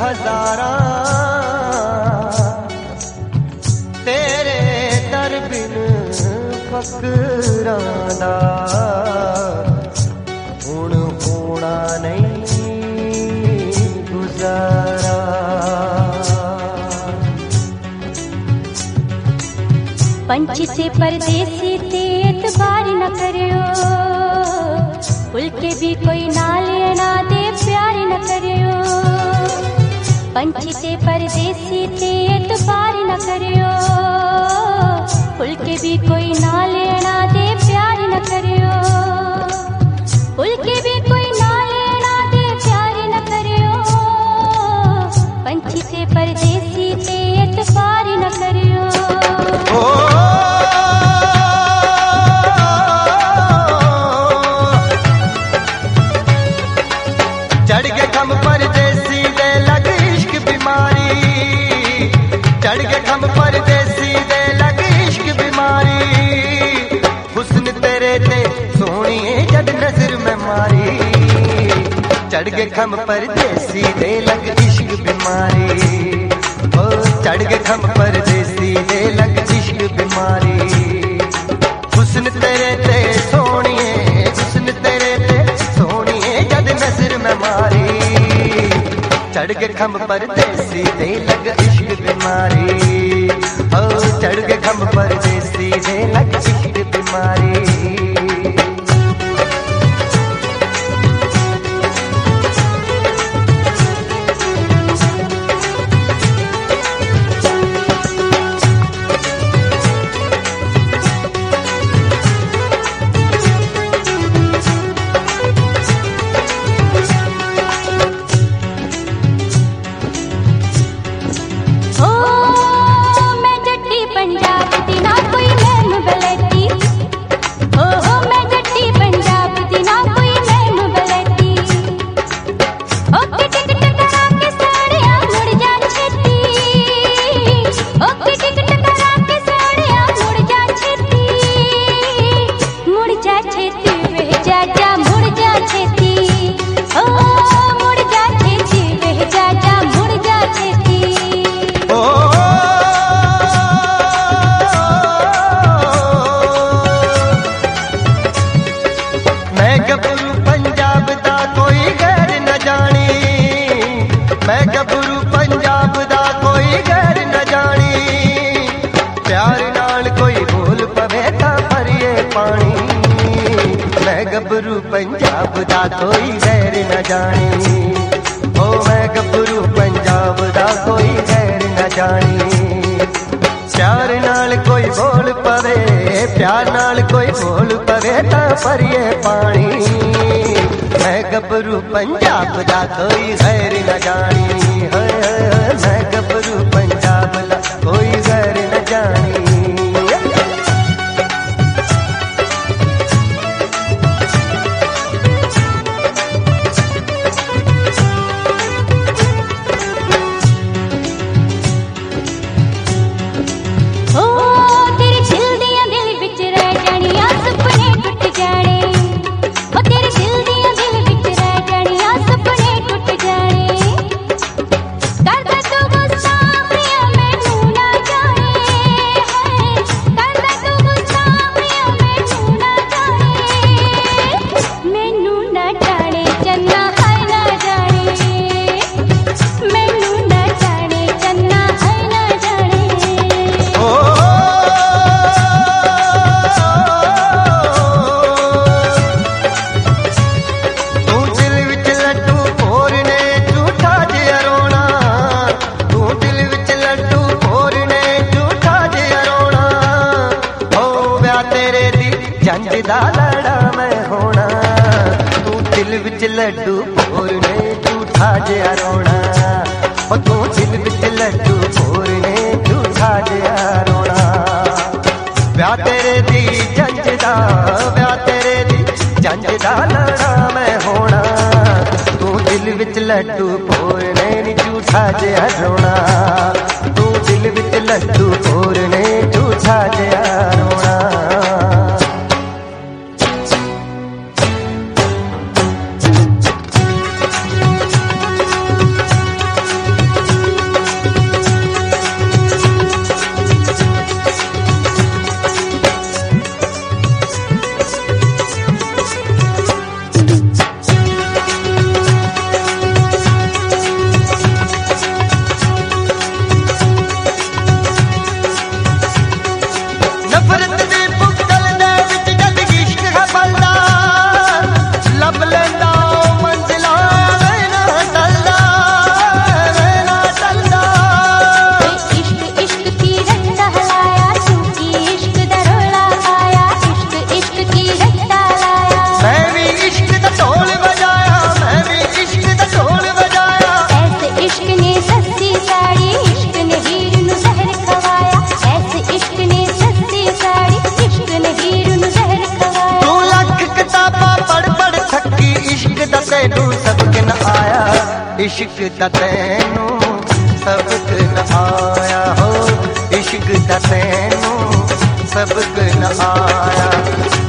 हजारा तेरे दर बिन फकरां दा हुण होना नहीं गुजारा। पंछी से परदेसी ते एतबार न करियो, फुलके भी कोई ना लेना दे प्यार न करियो। पंछी से परदेसी ते एतबार न करियो, फुलके भी कोई ना लेना दे प्यार न करियो। फुलके भी कोई ना लेना दे प्यार न करियो, पंछी से परदेसी ते एतबार न करियो। चढ़ के खम परदेसी दे लग इश्क बीमारी, चढ़ के खम परदेसी दे लग इश्क बीमारी। हुस्न तेरे ते सोहणिए जद नजर में मारी, चढ़ के खम परदेसी दे लग इश्क बीमारी। ओ चढ़ के खम परदेसी दे लग इश्क बीमारी। हुस्न तेरे ते सोहणिए, हुस्न तेरे ते सोहणिए जद नजर में मारी, चढ़ के खम परदेसी दे लग इश्क बीमारी। ओ चढ़ के खम परदेसी दे लग इश्क बीमारी। मैं गबरू पंजाब दा कोई गैर न जानी, प्यार नाल कोई बोल पवे तां भरिए पानी। मैं गबरू पंजाब दा कोई गैर न जानी, ओ मैं गबरू पंजाब दा कोई गैर न जानी। प्यार नाल कोई बोल पवे, प्यार नाल कोई बोल पवे तां भरिए पानी। मैं गबरू पंजाब दा कोई गैर न जानी, मैं गबरू पंजाब दा कोई गैर न जानी। जंजदा लड़ा मैं होना, तू दिल विच लड्डू भोरने झूठा जिहा रोना। ओ तू दिल विच लड्डू भोरने झूठा जिहा रोना। ब्याह तेरे दी जंजदा, ब्याह तेरे दी जंजदा लड़ा मैं होना, तू दिल विच लड्डू भोरने नी झूठा जिहा रोना। तू दिल विच लड्डू भोरने झूठा जिहा रोना। इश्क दा तैनू सबक न आया हो, इश्क दा तैनू सबक न आया।